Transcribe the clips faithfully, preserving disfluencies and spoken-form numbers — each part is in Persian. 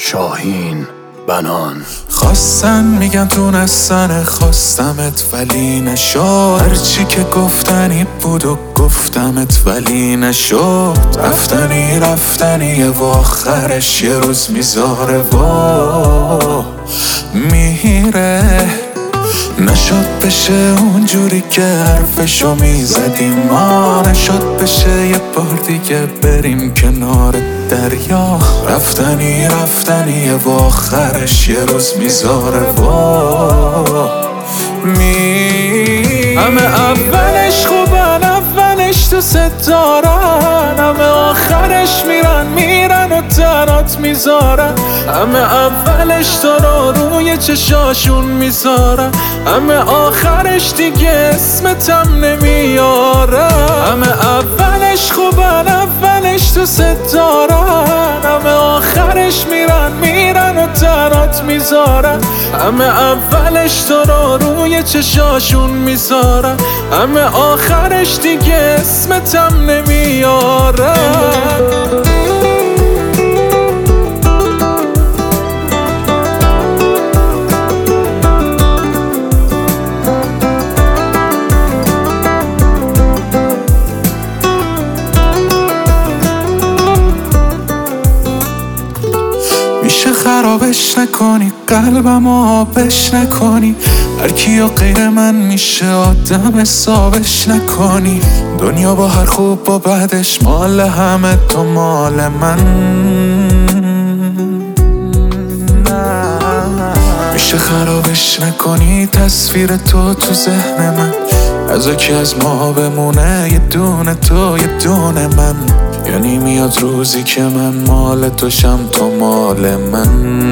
شاهین بنان. خواستن میگن تونستن خواستمت ولی نشد، هرچی که گفتنی بود و گفتمت ولی نشد. رفتنی رفتنی و آخرش یه روز میذاره و میره. نشد بشه اونجوری که حرفشو میزدیم ما، نشد بشه یه بار دیگه بریم کنار دریا. رفتنی رفتنی و آخرش یه روز میذاره و می همه اولش خوبن، اولش تو ستارن، همه آخرش میرن میرن و تنات میذارن. همه اولش تو رو روی چشاشون میذارن، همه آخرش دیگه اسمتم نمیارن. همه اولش خوبن، اولش تو ستارن، همه آخرش میرن میرن و تنات میذارن. همه اولش تو رو روی چشاشون میذارن، همه آخرش دیگه اسمتم نمیارن. میشه خرابش نکنی، قلبم آبش نکنی، هر کیو غیر من میشه آدم حسابش نکنی. دنیا با هر خوب با بدش مال همه تو مال من. میشه خرابش نکنی تصویر تو تو ذهن من، از کی از ما بمونه یه دونه تو یه دونه من. یعنی میاد روزی که من مال تو شم تو مال من.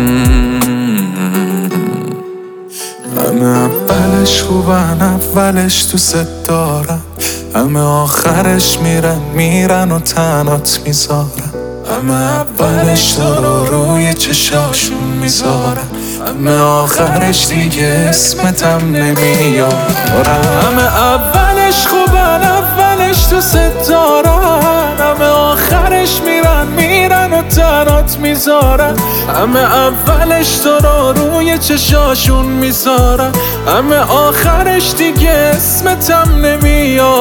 همه اولش خوبن، اولش تو ست دارن، همه آخرش میرن میرن و تنات میذارن. همه اولش تو رو روی چشاشون میذارن، همه آخرش دیگه اسمتم نمیارن. همه اولش خوبن، اولش تو ست دارن، همه آخرش میرن میرن و تنات میذارن. همه اولش تو رو روی چشاشون میذارن، همه آخرش دیگه اسمتم نمیارن.